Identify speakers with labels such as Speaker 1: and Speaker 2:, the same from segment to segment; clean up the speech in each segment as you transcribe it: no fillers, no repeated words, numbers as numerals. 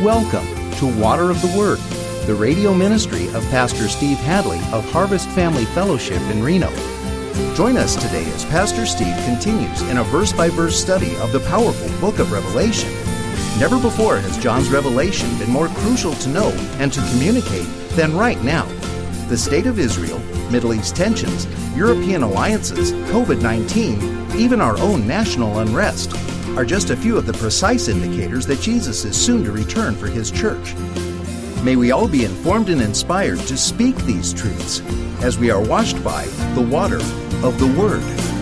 Speaker 1: Welcome to Water of the Word, the radio ministry of Pastor Steve Hadley of Harvest Family Fellowship in Reno. Join us today as Pastor Steve continues in a verse-by-verse study of the powerful book of Revelation. Never before has John's revelation been more crucial to know and to communicate than right now. The state of Israel, Middle East tensions, European alliances, COVID-19, even our own national unrest are just a few of the precise indicators that Jesus is soon to return for His church. May we all be informed and inspired to speak these truths as we are washed by the water of the Word.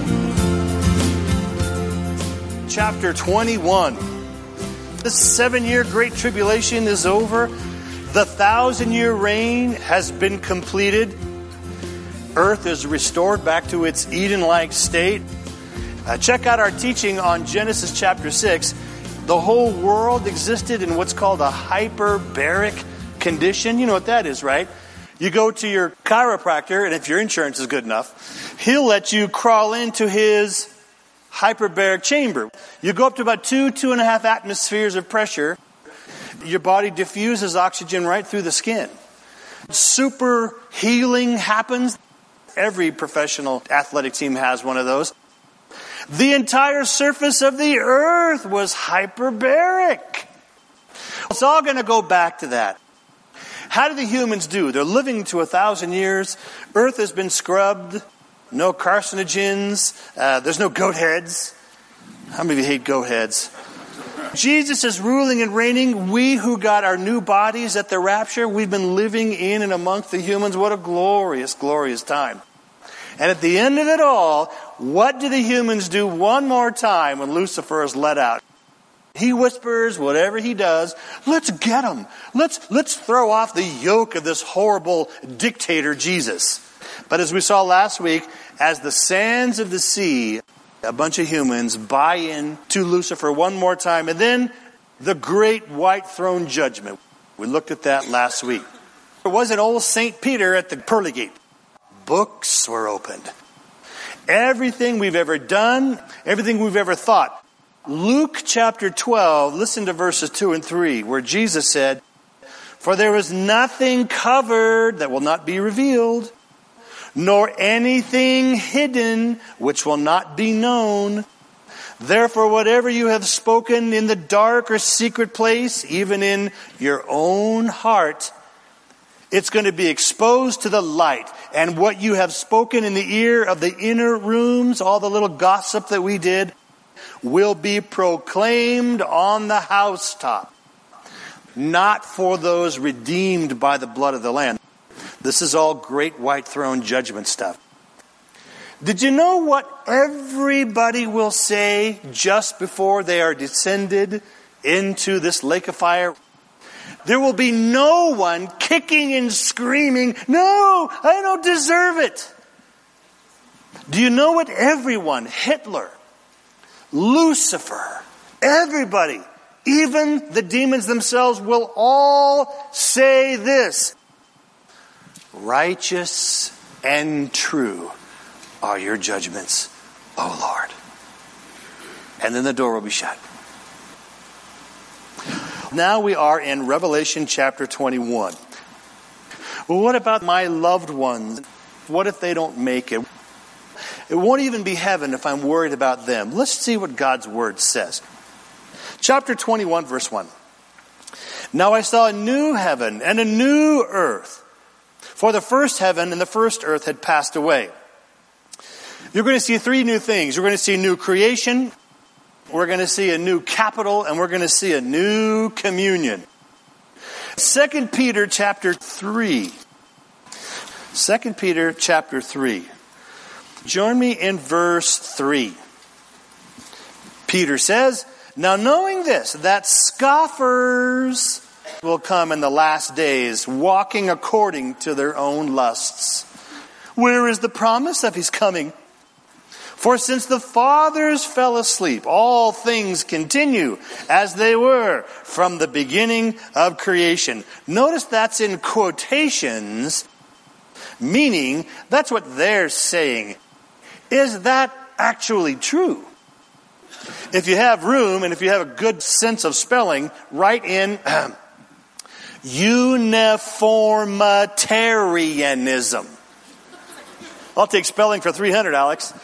Speaker 2: Chapter 21. The 7-year Great Tribulation is over. The 1,000-year reign has been completed. Earth is restored back to its Eden-like state. Check out our teaching on Genesis chapter 6. The whole world existed in what's called a hyperbaric condition. You know what that is, right? You go to your chiropractor, and if your insurance is good enough, he'll let you crawl into his hyperbaric chamber. You go up to about 2.5 atmospheres of pressure. Your body diffuses oxygen right through the skin. Super healing happens. Every professional athletic team has one of those. The entire surface of the earth was hyperbaric. It's all going to go back to that. How do the humans do? They're living to 1,000 years. Earth has been scrubbed. No carcinogens. There's no goat heads. How many of you hate goat heads? Jesus is ruling and reigning. We who got our new bodies at the rapture, we've been living in and amongst the humans. What a glorious, glorious time. And at the end of it all, what do the humans do one more time when Lucifer is let out? He whispers, whatever he does, let's get him. Let's throw off the yoke of this horrible dictator, Jesus. But as we saw last week, as the sands of the sea, a bunch of humans buy in to Lucifer one more time. And then the great white throne judgment. We looked at that last week. There was an old St. Peter at the pearly gate. Books were opened. Everything we've ever done, everything we've ever thought. Luke chapter 12, listen to verses 2 and 3, where Jesus said, "For there is nothing covered that will not be revealed, nor anything hidden which will not be known. Therefore, whatever you have spoken in the dark or secret place, even in your own heart, it's going to be exposed to the light. And what you have spoken in the ear of the inner rooms, all the little gossip that we did, will be proclaimed on the housetop. Not for those redeemed by the blood of the Lamb." This is all great white throne judgment stuff. Did you know what everybody will say just before they are descended into this lake of fire? There will be no one kicking and screaming, "No, I don't deserve it." Do you know what everyone, Hitler, Lucifer, everybody, even the demons themselves will all say this: "Righteous and true are your judgments, O Lord." And then the door will be shut. Now we are in Revelation chapter 21. Well, what about my loved ones? What if they don't make it? It won't even be heaven if I'm worried about them. Let's see what God's word says. Chapter 21, verse 1. "Now I saw a new heaven and a new earth, for the first heaven and the first earth had passed away." You're going to see 3 new things. You're going to see new creation, we're going to see a new capital, and we're going to see a new communion. 2 Peter chapter 3. 2 Peter chapter 3. Join me in verse 3. Peter says, "Now knowing this, that scoffers will come in the last days, walking according to their own lusts. Where is the promise of His coming? For since the fathers fell asleep, all things continue as they were from the beginning of creation." Notice that's in quotations, meaning that's what they're saying. Is that actually true? If you have room and if you have a good sense of spelling, write in Uniformitarianism. I'll take spelling for 300, Alex.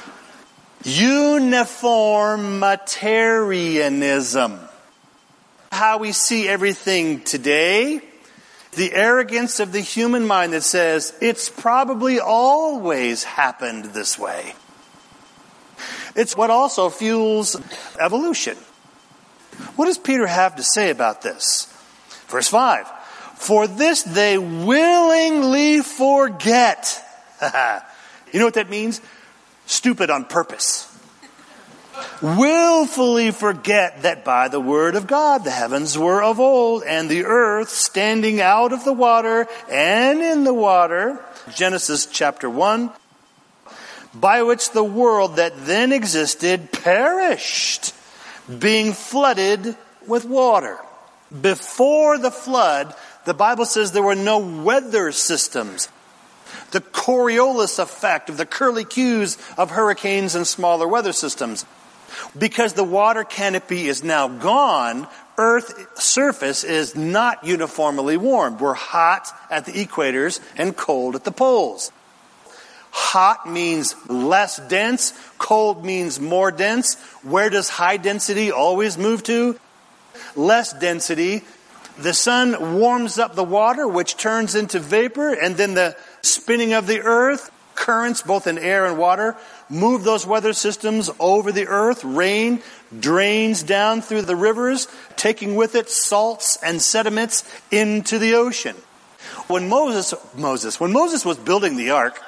Speaker 2: Uniformitarianism. How we see everything today. The arrogance of the human mind that says it's probably always happened this way. It's what also fuels evolution. What does Peter have to say about this? Verse 5. For this they willingly forget. You know what that means? Stupid on purpose. Willfully forget that by the word of God the heavens were of old, and the earth standing out of the water and in the water. Genesis chapter 1. By which the world that then existed perished, being flooded with water. Before the flood, the Bible says there were no weather systems. The Coriolis effect of the curlicues of hurricanes and smaller weather systems. Because the water canopy is now gone, Earth's surface is not uniformly warmed. We're hot at the equators and cold at the poles. Hot means less dense. Cold means more dense. Where does high density always move to? Less density. The sun warms up the water, which turns into vapor, and then the spinning of the earth, currents both in air and water, move those weather systems over the earth. Rain drains down through the rivers, taking with it salts and sediments into the ocean. When Moses was building the ark,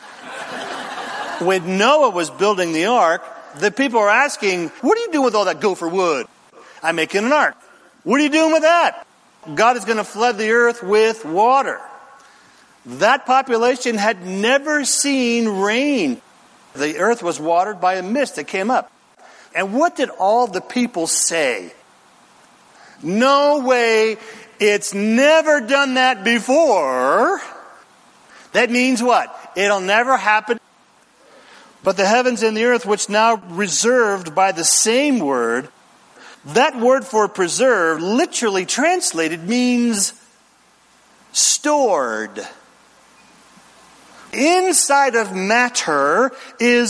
Speaker 2: when Noah was building the ark, the people were asking, what are you doing with all that gopher wood? I'm making an ark. What are you doing with that? God is going to flood the earth with water. That population had never seen rain. The earth was watered by a mist that came up. And what did all the people say? No way, it's never done that before. That means what? It'll never happen. But the heavens and the earth, which now reserved by the same word, that word for preserved, literally translated, means stored. Inside of matter is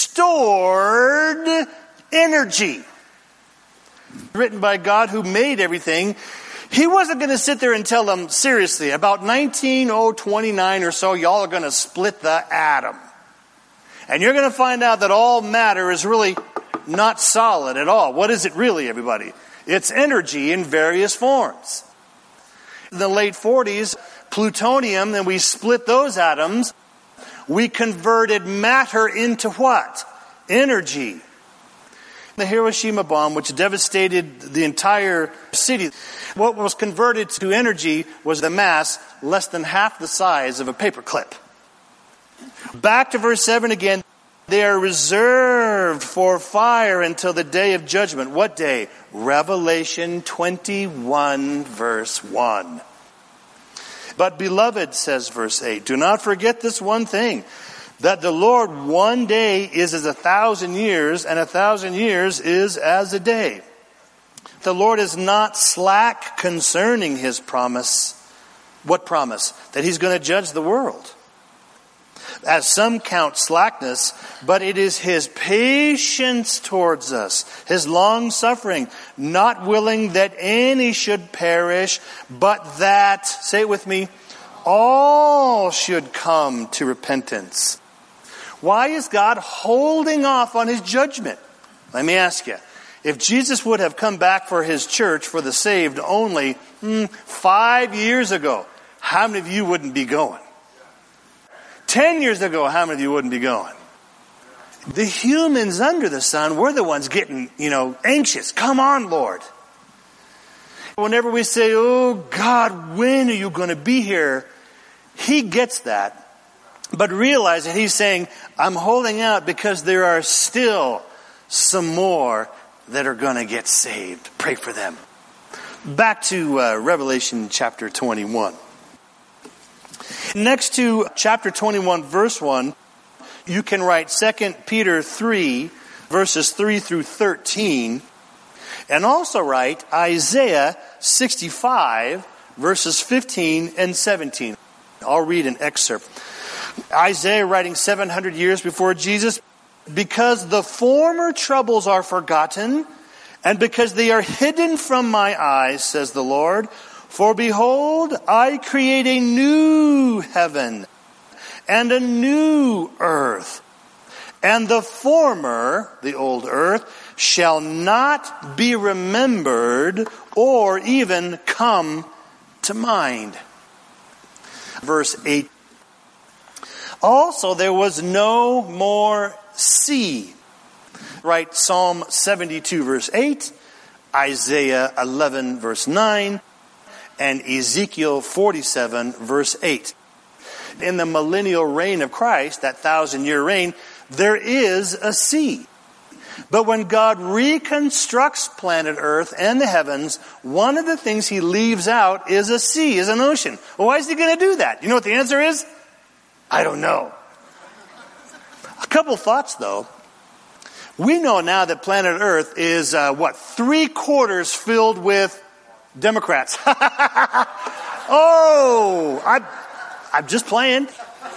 Speaker 2: stored energy. Written by God who made everything. He wasn't going to sit there and tell them, seriously, about 19029 or so, y'all are going to split the atom. And you're going to find out that all matter is really not solid at all. What is it really, everybody? It's energy in various forms. In the late 40s, plutonium, and we split those atoms. We converted matter into what? Energy. The Hiroshima bomb, which devastated the entire city, what was converted to energy was the mass less than half the size of a paperclip. Back to verse 7 again. They are reserved for fire until the day of judgment. What day? Revelation 21, verse 1. But beloved, says verse 8, do not forget this one thing, that the Lord one day is as 1,000 years, and 1,000 years is as a day. The Lord is not slack concerning his promise. What promise? That he's going to judge the world. As some count slackness, but it is his patience towards us, his long suffering, not willing that any should perish, but that, say it with me, all should come to repentance. Why is God holding off on his judgment? Let me ask you, if Jesus would have come back for his church, for the saved only 5 years ago, how many of you wouldn't be going? 10 years ago, how many of you wouldn't be going? The humans under the sun, we're the ones getting, anxious. Come on, Lord. Whenever we say, oh, God, when are you going to be here? He gets that. But realize that he's saying, I'm holding out because there are still some more that are going to get saved. Pray for them. Back to Revelation chapter 21. Next to chapter 21, verse 1, you can write 2 Peter 3, verses 3 through 13, and also write Isaiah 65, verses 15 and 17. I'll read an excerpt. Isaiah writing 700 years before Jesus, because the former troubles are forgotten, and because they are hidden from my eyes, says the Lord, for behold, I create a new heaven and a new earth. And the former, the old earth, shall not be remembered or even come to mind. Verse 8. Also, there was no more sea. Right, Psalm 72, verse 8, Isaiah 11, verse 9, and Ezekiel 47, verse 8. In the millennial reign of Christ, that 1,000-year reign, there is a sea. But when God reconstructs planet Earth and the heavens, one of the things he leaves out is a sea, is an ocean. Well, why is he going to do that? You know what the answer is? I don't know. A couple thoughts, though. We know now that planet Earth is, 3/4 filled with Democrats. Oh, I'm just playing.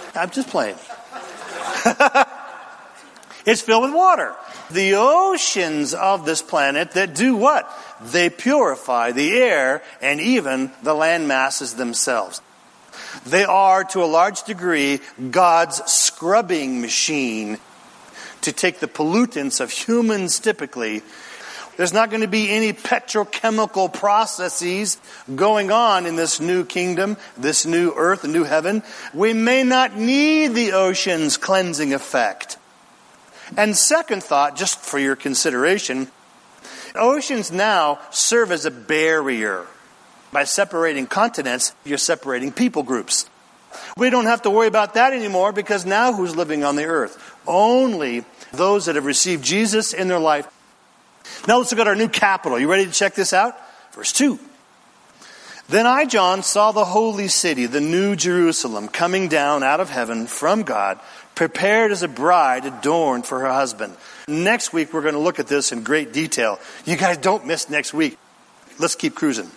Speaker 2: It's filled with water. The oceans of this planet that do what? They purify the air and even the land masses themselves. They are, to a large degree, God's scrubbing machine to take the pollutants of humans typically. There's not going to be any petrochemical processes going on in this new kingdom, this new earth, the new heaven. We may not need the ocean's cleansing effect. And second thought, just for your consideration, oceans now serve as a barrier. By separating continents, you're separating people groups. We don't have to worry about that anymore because now who's living on the earth? Only those that have received Jesus in their life. Now let's look at our new capital. You ready to check this out? Verse 2. Then I, John, saw the holy city, the new Jerusalem, coming down out of heaven from God, prepared as a bride adorned for her husband. Next week we're going to look at this in great detail. You guys don't miss next week. Let's keep cruising.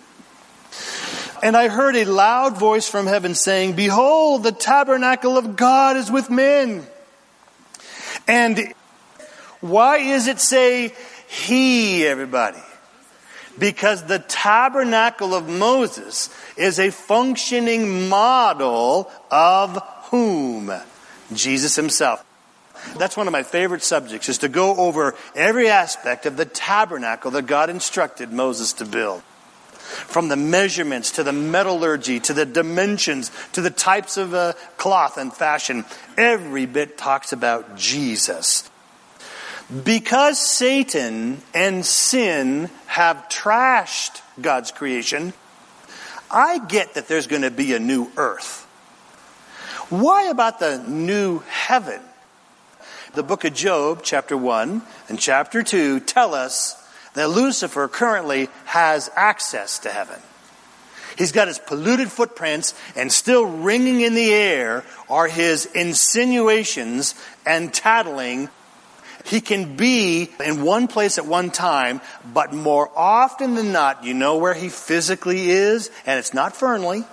Speaker 2: And I heard a loud voice from heaven saying, behold, the tabernacle of God is with men. And why is it say he, everybody? Because the tabernacle of Moses is a functioning model of whom? Jesus himself. That's one of my favorite subjects, is to go over every aspect of the tabernacle that God instructed Moses to build. From the measurements to the metallurgy to the dimensions to the types of cloth and fashion, every bit talks about Jesus. Because Satan and sin have trashed God's creation, I get that there's going to be a new earth. Why about the new heaven? The book of Job, chapter 1 and chapter 2, tell us that Lucifer currently has access to heaven. He's got his polluted footprints, and still ringing in the air are his insinuations and tattling. He can be in one place at one time, but more often than not, you know where he physically is, and it's not Fernley.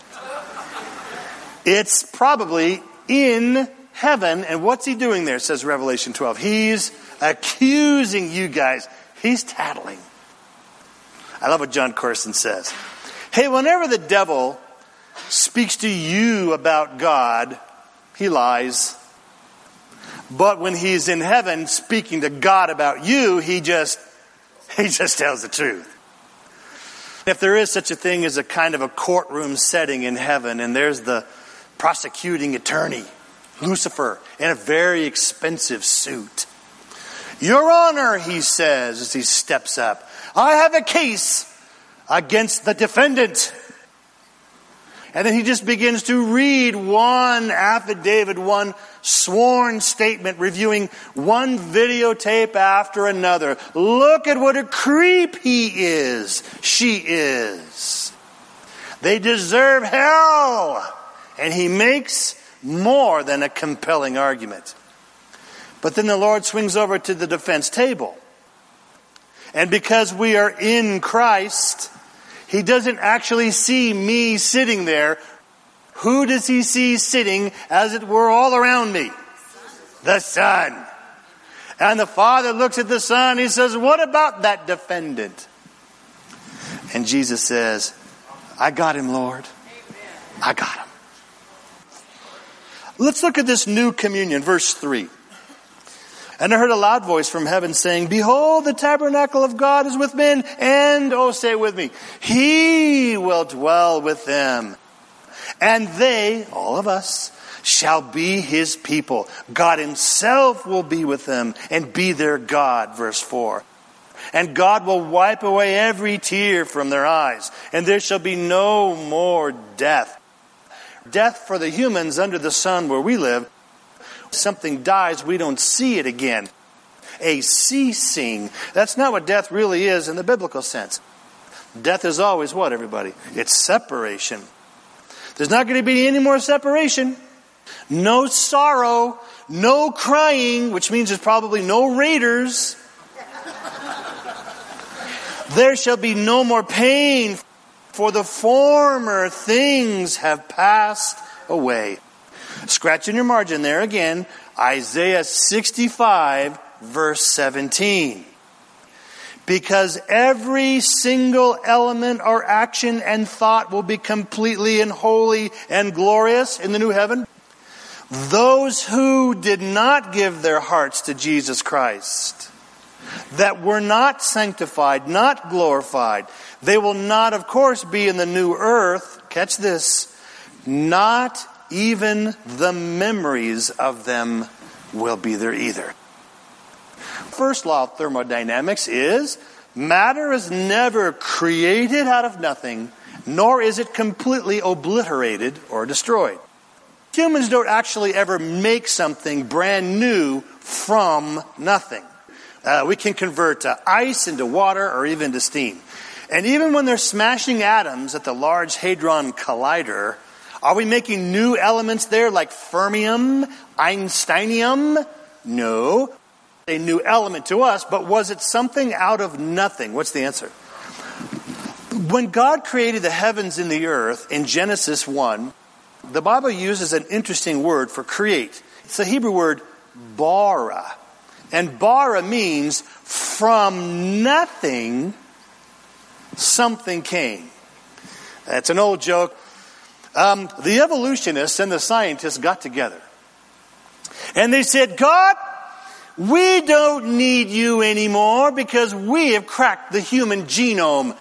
Speaker 2: It's probably in heaven. And what's he doing there, says Revelation 12? He's accusing you guys. He's tattling. I love what John Corson says. Hey, whenever the devil speaks to you about God, he lies. But when he's in heaven speaking to God about you, he just tells the truth. If there is such a thing as a kind of a courtroom setting in heaven, and there's the prosecuting attorney, Lucifer, in a very expensive suit. Your Honor, he says as he steps up, I have a case against the defendant. And then he just begins to read one affidavit, one sworn statement, reviewing one videotape after another. Look at what a creep he is. She is. They deserve hell. And he makes more than a compelling argument. But then the Lord swings over to the defense table. And because we are in Christ, He doesn't actually see me sitting there. Who does he see sitting, as it were, all around me? The Son. And the Father looks at the Son. He says, what about that defendant? And Jesus says, I got him, Lord. I got him. Let's look at this new communion, verse 3. And I heard a loud voice from heaven saying, behold, the tabernacle of God is with men, and, oh, say it with me, He will dwell with them. And they, all of us, shall be His people. God Himself will be with them and be their God, verse 4. And God will wipe away every tear from their eyes, and there shall be no more death. Death for the humans under the sun where we live. Something dies, we don't see it again. A ceasing. That's not what death really is in the biblical sense. Death is always what, everybody? It's separation. There's not going to be any more separation. No sorrow, no crying, which means there's probably no raiders. There shall be no more pain, for the former things have passed away. Scratch in your margin there again, Isaiah 65, verse 17. Because every single element or action and thought will be completely and holy and glorious in the new heaven. Those who did not give their hearts to Jesus Christ, that were not sanctified, not glorified, they will not, of course, be in the new earth. Catch this. Not even the memories of them will be there either. First law of thermodynamics is matter is never created out of nothing, nor is it completely obliterated or destroyed. Humans don't actually ever make something brand new from nothing. We can convert ice into water or even to steam. And even when they're smashing atoms at the Large Hadron Collider, are we making new elements there like fermium, Einsteinium? No. A new element to us, but was it something out of nothing? What's the answer? When God created the heavens and the earth in Genesis 1, the Bible uses an interesting word for create. It's the Hebrew word bara. And bara means from nothing, something came. That's an old joke. The evolutionists and the scientists got together. And they said, God, we don't need you anymore because we have cracked the human genome.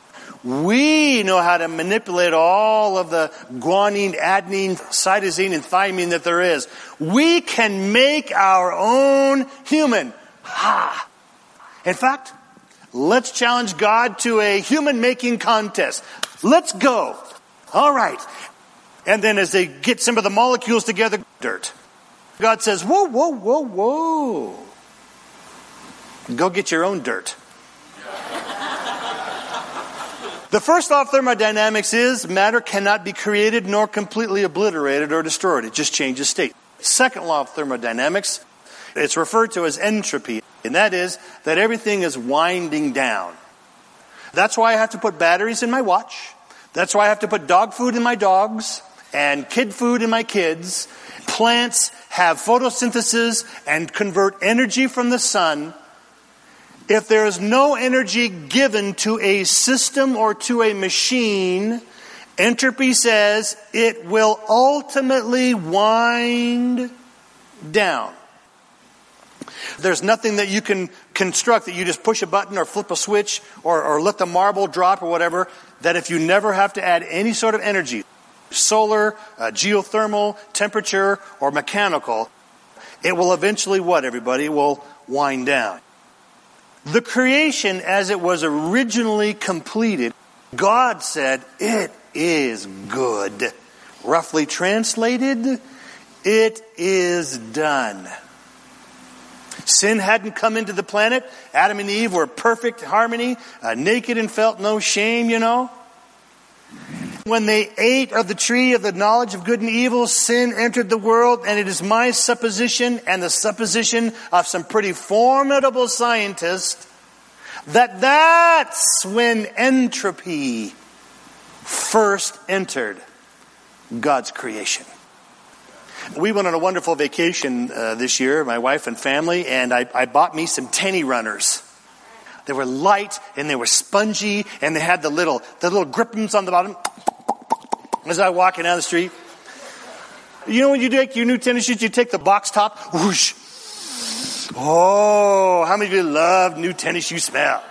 Speaker 2: We know how to manipulate all of the guanine, adenine, cytosine, and thymine that there is. We can make our own human. Ha! In fact, let's challenge God to a human-making contest. Let's go. All right. And then as they get some of the molecules together, dirt. God says, whoa, whoa, whoa, whoa. Go get your own dirt. The first law of thermodynamics is matter cannot be created nor completely obliterated or destroyed. It just changes state. Second law of thermodynamics, it's referred to as entropy. And that is that everything is winding down. That's why I have to put batteries in my watch. That's why I have to put dog food in my dogs and kid food in my kids. Plants have photosynthesis and convert energy from the sun. If there is no energy given to a system or to a machine, entropy says it will ultimately wind down. There's nothing that you can construct that you just push a button or flip a switch or let the marble drop or whatever, that if you never have to add any sort of energy, solar, geothermal, temperature, or mechanical, it will eventually what, everybody? It will wind down. The creation as it was originally completed, God said, it is good. Roughly translated, it is done. Sin hadn't come into the planet. Adam and Eve were perfect harmony, naked and felt no shame, you know. When they ate of the tree of the knowledge of good and evil, sin entered the world, and it is my supposition and the supposition of some pretty formidable scientists that that's when entropy first entered God's creation. We went on a wonderful vacation this year, my wife and family, and I bought me some tenny runners. They were light and they were spongy, and they had the little grippins on the bottom. As I was walking down the street, you know when you take your new tennis shoes, you take the box top, whoosh. Oh, how many of you love new tennis shoe smell?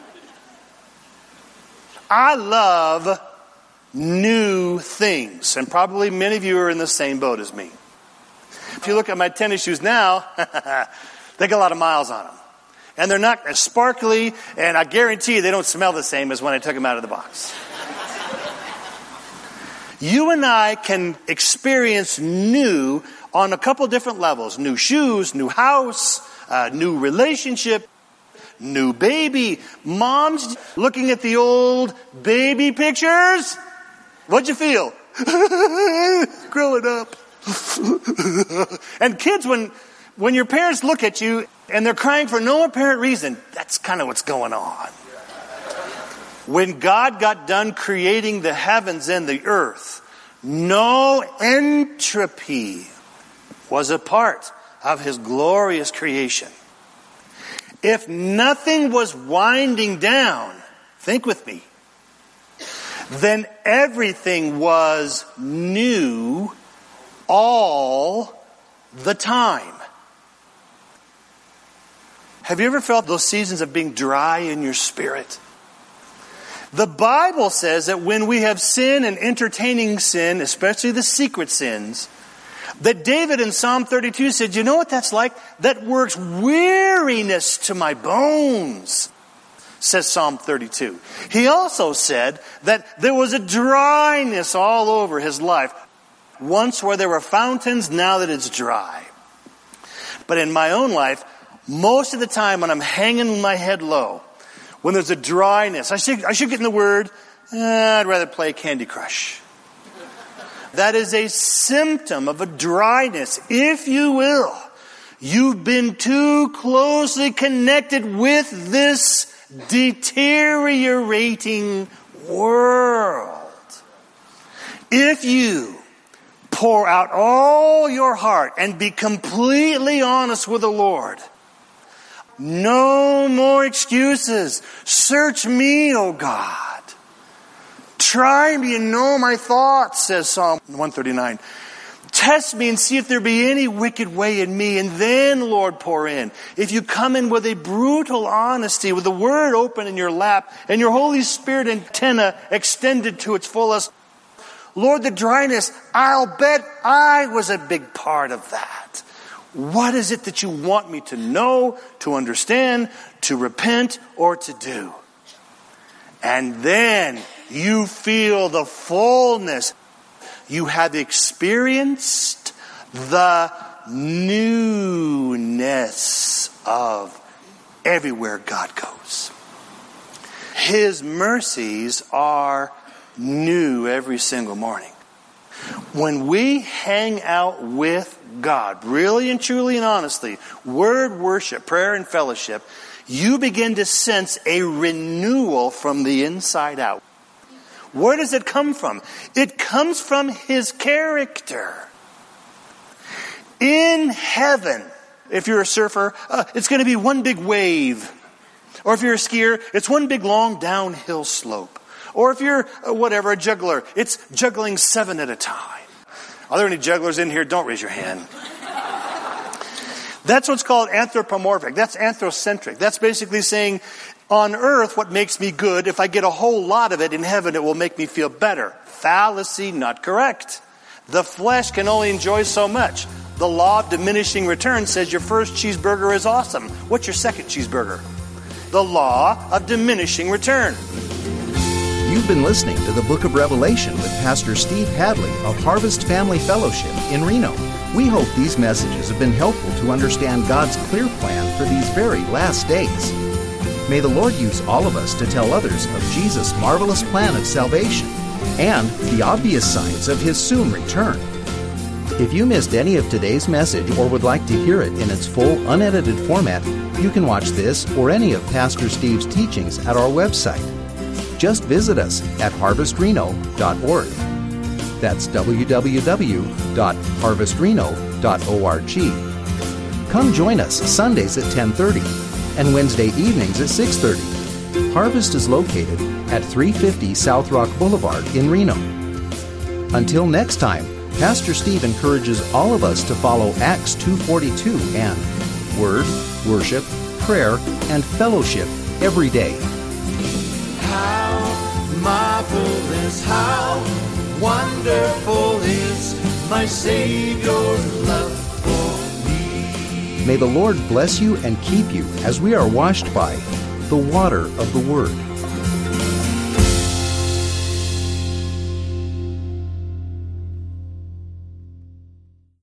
Speaker 2: I love new things, and probably many of you are in the same boat as me. If you look at my tennis shoes now, they got a lot of miles on them. And they're not as sparkly, and I guarantee you they don't smell the same as when I took them out of the box. You and I can experience new on a couple different levels. New shoes, new house, new relationship, new baby. Moms, looking at the old baby pictures, what'd you feel? Growing up. And kids, when your parents look at you and they're crying for no apparent reason, that's kind of what's going on. When God got done creating the heavens and the earth, no entropy was a part of his glorious creation. If nothing was winding down, think with me, then everything was new all the time. Have you ever felt those seasons of being dry in your spirit? The Bible says that when we have sin and entertaining sin, especially the secret sins, that David in Psalm 32 said, you know what that's like? That works weariness to my bones, says Psalm 32. He also said that there was a dryness all over his life. Once where there were fountains, now that it's dry. But in my own life, most of the time when I'm hanging my head low, when there's a dryness, I should get in the Word, I'd rather play Candy Crush. That is a symptom of a dryness, if you will. You've been too closely connected with this deteriorating world. If you pour out all your heart and be completely honest with the Lord, no more excuses. Search me, O God. Try me and know my thoughts, says Psalm 139. Test me and see if there be any wicked way in me, and then, Lord, pour in. If you come in with a brutal honesty, with the Word open in your lap, and your Holy Spirit antenna extended to its fullest, Lord, the dryness, I'll bet I was a big part of that. What is it that you want me to know, to understand, to repent, or to do? And then you feel the fullness. You have experienced the newness of everywhere God goes. His mercies are new every single morning. When we hang out with God, really and truly and honestly, word worship, prayer and fellowship, you begin to sense a renewal from the inside out. Where does it come from? It comes from His character. In heaven, if you're a surfer, it's going to be one big wave. Or if you're a skier, it's one big long downhill slope. Or if you're, a juggler, it's juggling 7 at a time. Are there any jugglers in here? Don't raise your hand. That's what's called anthropomorphic. That's anthrocentric. That's basically saying, on earth, what makes me good, if I get a whole lot of it, in heaven it will make me feel better. Fallacy, not correct. The flesh can only enjoy so much. The law of diminishing returns says your first cheeseburger is awesome. What's your second cheeseburger? The law of diminishing return.
Speaker 1: You've been listening to the Book of Revelation with Pastor Steve Hadley of Harvest Family Fellowship in Reno. We hope these messages have been helpful to understand God's clear plan for these very last days. May the Lord use all of us to tell others of Jesus' marvelous plan of salvation and the obvious signs of His soon return. If you missed any of today's message or would like to hear it in its full, unedited format, you can watch this or any of Pastor Steve's teachings at our website. Just visit us at harvestreno.org. That's www.harvestreno.org. Come join us Sundays at 10:30 and Wednesday evenings at 6:30. Harvest is located at 350 South Rock Boulevard in Reno. Until next time, Pastor Steve encourages all of us to follow Acts 2:42 and Word, Worship, Prayer, and Fellowship every day.
Speaker 3: How marvelous, how wonderful is my Savior's love for me.
Speaker 1: May the Lord bless you and keep you as we are washed by the water of the Word.